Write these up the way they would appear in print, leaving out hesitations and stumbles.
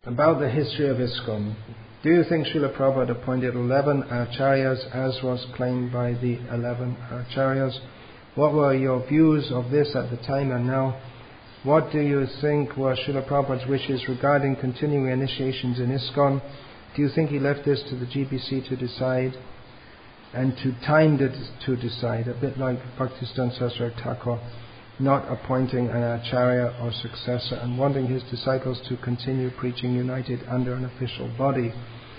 about the history of ISKCON. Do you think Srila Prabhupada appointed 11 acharyas as was claimed by the 11 acharyas? What were your views of this at the time and now? What do you think were Srila Prabhupada's wishes regarding continuing initiations in ISKCON? Do you think he left this to the GBC to decide and to time to decide, a bit like Bhaktisiddhanta Saraswati Thakur not appointing an acharya or successor and wanting his disciples to continue preaching united under an official body?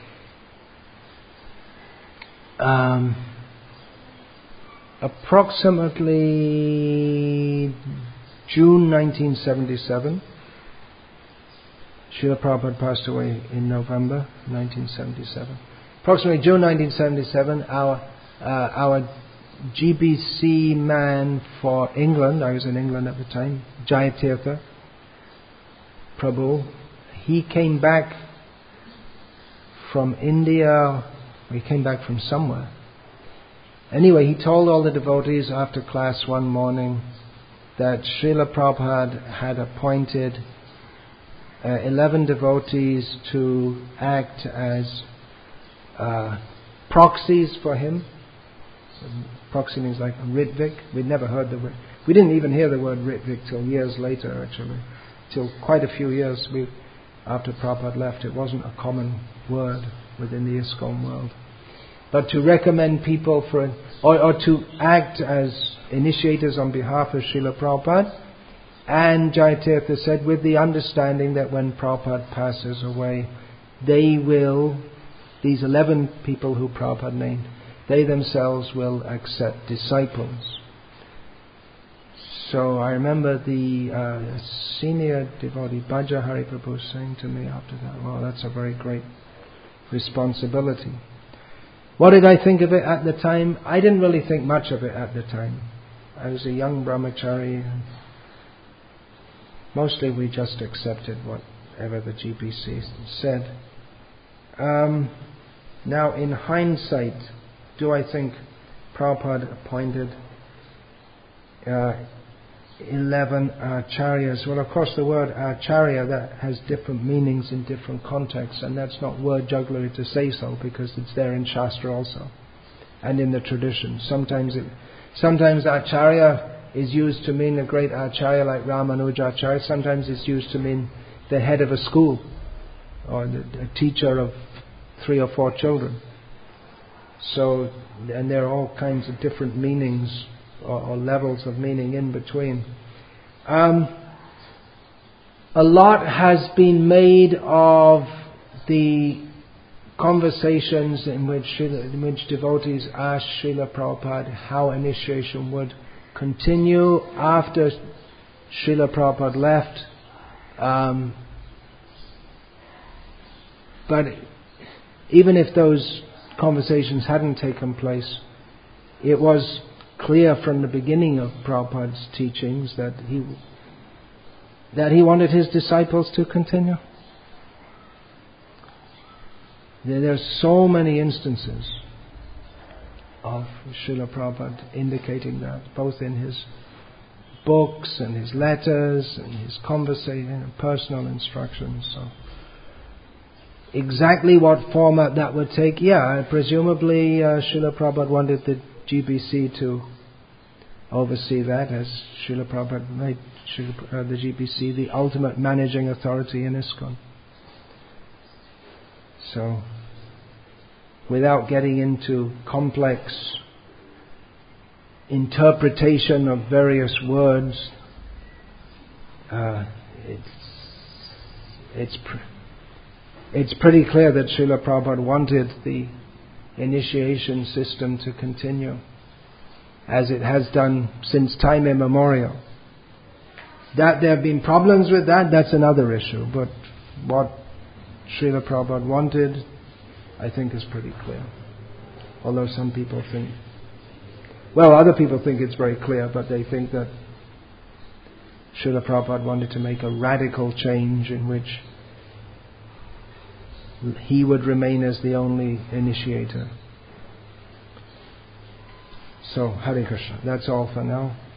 Approximately June 1977, Srila Prabhupada passed away in November 1977. Approximately June 1977, our GBC man for England, I was in England at the time, Jayatirtha Prabhu, he came back from India, he came back from somewhere. Anyway, he told all the devotees after class one morning that Srila Prabhupada had appointed 11 devotees to act as proxies for him. Proxy means like a Ritvik. We'd never heard the word. We didn't even hear the word Ritvik till years later, actually. Till quite a few years after Prabhupada left. It wasn't a common word within the ISKCON world. But to recommend people or to act as initiators on behalf of Srila Prabhupada. And Jayatirtha said, with the understanding that when Prabhupada passes away, these 11 people who Prabhupada named, they themselves will accept disciples. So I remember the senior devotee, Bhaja Hari Prabhu, saying to me after that, well, that's a very great responsibility. What did I think of it at the time? I didn't really think much of it at the time. I was a young brahmachari, and mostly we just accepted whatever the GBC said. Now, in hindsight, do I think Prabhupada appointed 11 acharyas? Well, of course, the word acharya, that has different meanings in different contexts, and that's not word jugglery to say so, because it's there in Shastra also, and in the tradition. Sometimes acharya is used to mean a great acharya like Ramanuja Acharya. Sometimes it's used to mean the head of a school, or a teacher of 3 or 4 children. So, and there are all kinds of different meanings or levels of meaning in between. A lot has been made of the conversations in which devotees asked Srila Prabhupada how initiation would continue after Srila Prabhupada left. But even if those conversations hadn't taken place, it was clear from the beginning of Prabhupada's teachings that he wanted his disciples to continue. There are so many instances of Srila Prabhupada indicating that, both in his books and his letters and his conversation and personal instructions. So, exactly what format that would take, presumably Srila Prabhupada wanted the GBC to oversee that, as Srila Prabhupada made the GBC the ultimate managing authority in ISKCON. So, without getting into complex interpretation of various words, it's pretty clear that Srila Prabhupada wanted the initiation system to continue as it has done since time immemorial. That there have been problems with that's another issue. But what Srila Prabhupada wanted, I think, is pretty clear. Although some people think, other people think it's very clear, but they think that Srila Prabhupada wanted to make a radical change in which he would remain as the only initiator. So, Hare Krishna. That's all for now.